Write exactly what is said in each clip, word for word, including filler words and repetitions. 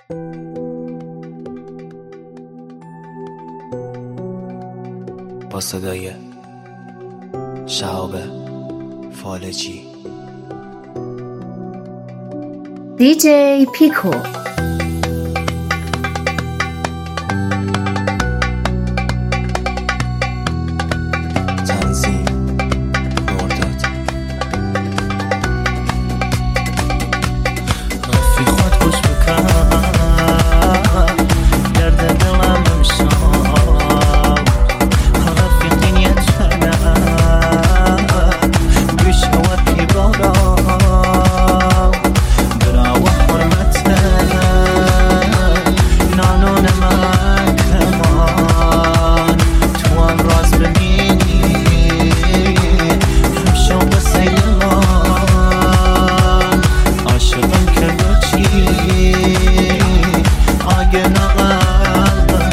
با صدای شهاب فالجی. دیجی پیکو. تنظیم مرداد. رفی خود خوش بکن درد دلم امشب رفیقین یه چنم گوش وقتی بارا برا و حرمت نانون من کمان تو هم راز ببینی همشو بسه من عاشقم کرد چی آگه نقلبم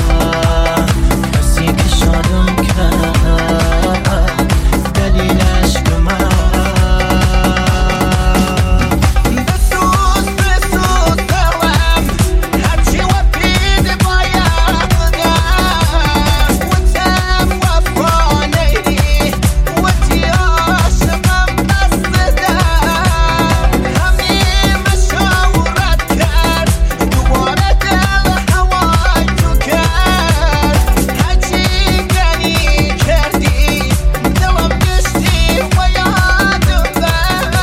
کسی که شادم کرد دلیل عشق من بسوز بسوز دلم هرچی و پید باید بگم و تم وفا نیدی و تی عاشقم دست دم همین مشاورت کرد دوباره دل هوای تو کرد هرچی گنی کردی دلم گشتی و یادم بر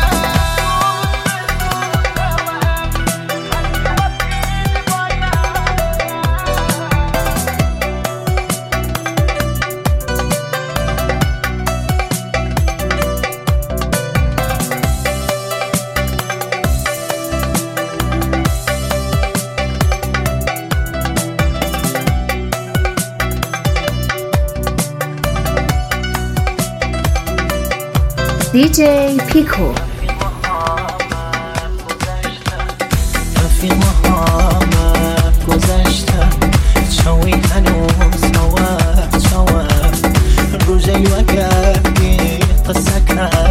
دیجی پیکو. رفیق محمد گذشته چاوی هنوز هوا چاوه روژه و گردی قصه کرد